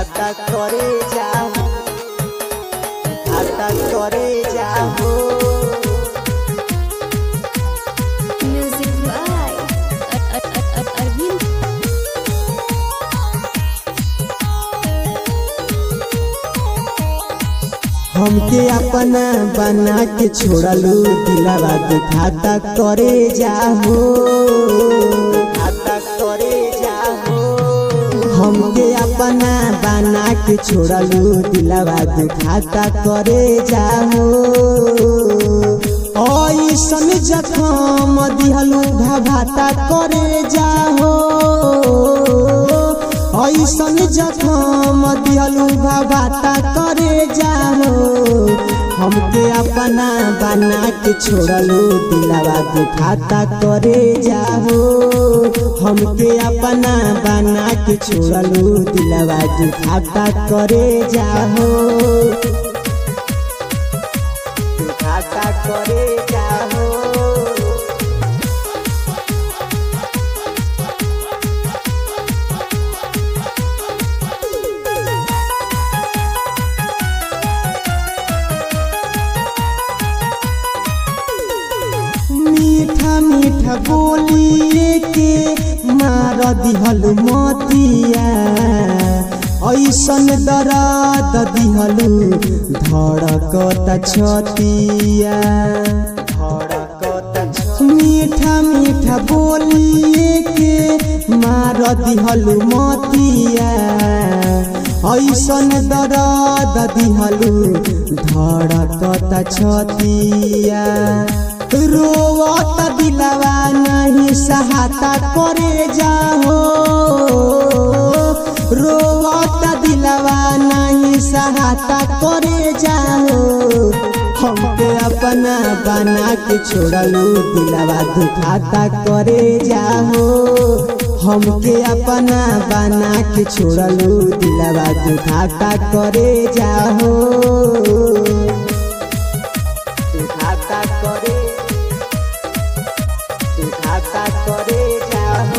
खाता करे जाओ, खाता करे जाओ। Music by Arvind. हमके अपना बना के छोड़लू दिलवा दुखाता करे जाहो, खाता करे जाहो। हमके अपना बना के छोड़लू दिलवा दुखाता करे जाहो। ऐसन जखम दिहलू घाघाता करे जाहो, ऐसन जखम दिहलू घाघाता करे जाहो। हमके अपना बना के छोड़लू दिलवा दुखाता करे जाहो। हमके अपना बना के छोड़लू दिलवा दुखाता करे जाहो, दुखाता करे जाहो। मीठा मीठा बोलिए के मार दिहल मतिया, ऐसन दर्द दिहलू धड़कता छतिया, धड़कता। मीठा मीठा बोलिए के मार दिहल मतिया, ऐसन दर्द दिहलू धड़कता छतिया। रोवत दिलवा नहीं सहाता करे जाहो, रोवत दिलवा नहीं सहाता करे जाहो। हमके अपना बना के छोड़लू दिलवा दुखाता करे जाहो। हमके अपना बना के छोड़लू दिलवा दुखाता करे जाहो, दुखाता करे, दुखाता करे जाहो।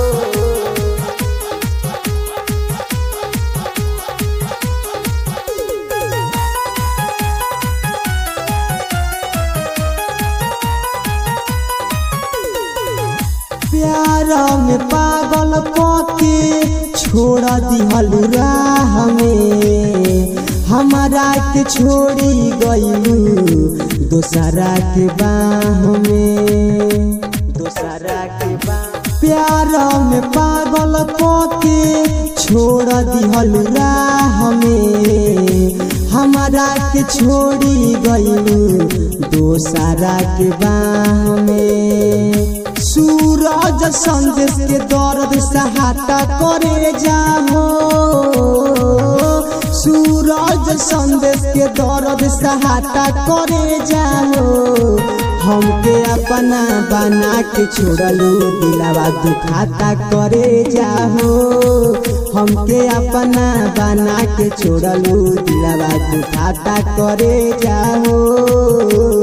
प्यार में पागल के छोड़ दिहल राह में, हमारा के छोड़ी गईलू दोसरा के बाह में, दोसरा के बाह। प्यार में पागल के छोड़ दिहल राह में, हमारा के छोड़ी गईलू दोसरा के बाह में। सूरज संदेश के दर्द सहाता करे जाहो, सूरज संदेश के दर्द सहाता करे जाहो। हमके अपना बना के छोड़लू दिलवा दुखाता करे जाहो। हमके अपना बना के छोड़लू दिलवा दुखाता करे जाहो।